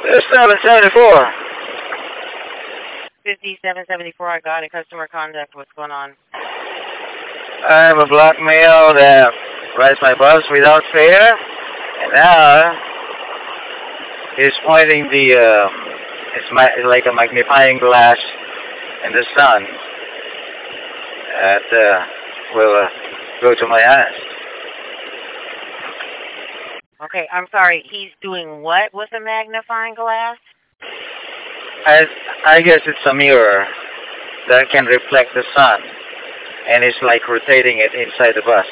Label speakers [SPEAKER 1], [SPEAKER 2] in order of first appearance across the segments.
[SPEAKER 1] It's 774.
[SPEAKER 2] 5774, I got it. Customer contact, what's going on?
[SPEAKER 1] I have a black male that rides my bus without fare, and now he's pointing it's like a magnifying glass in the sun that will go to my eyes.
[SPEAKER 2] Okay, I'm sorry. He's doing what with a magnifying glass?
[SPEAKER 1] I guess it's a mirror that can reflect the sun, and it's like rotating it inside the bus.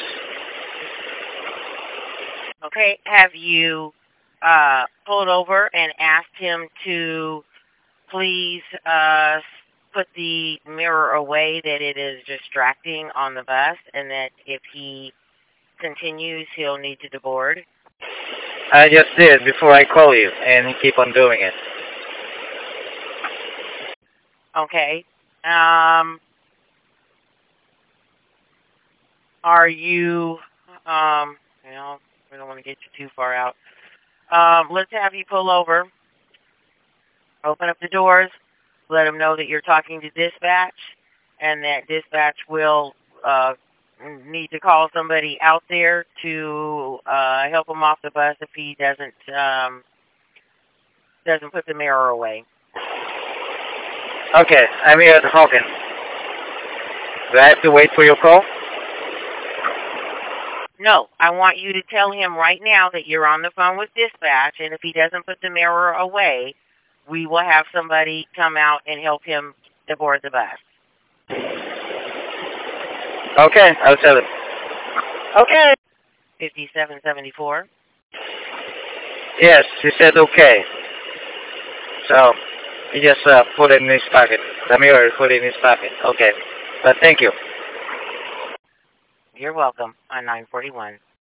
[SPEAKER 2] Okay, have you pulled over and asked him to please put the mirror away, that it is distracting on the bus, and that if he continues, he'll need to deboard?
[SPEAKER 1] I just did before I call you, and he keep on doing it.
[SPEAKER 2] Okay. Are you, we don't want to get you too far out. Let's have you pull over, open up the doors, let them know that you're talking to dispatch, and that dispatch will need to call somebody out there to help him off the bus if he doesn't put the mirror away.
[SPEAKER 1] Okay, I'm here at Hawkins. Do I have to wait for your call?
[SPEAKER 2] No, I want you to tell him right now that you're on the phone with dispatch, and if he doesn't put the mirror away, we will have somebody come out and help him board the bus.
[SPEAKER 1] Okay, I'll tell him. Okay.
[SPEAKER 2] 5774.
[SPEAKER 1] Yes, he said okay. So, he just put it in his pocket. The mirror put it in his pocket. Okay. But thank you.
[SPEAKER 2] You're welcome on 941.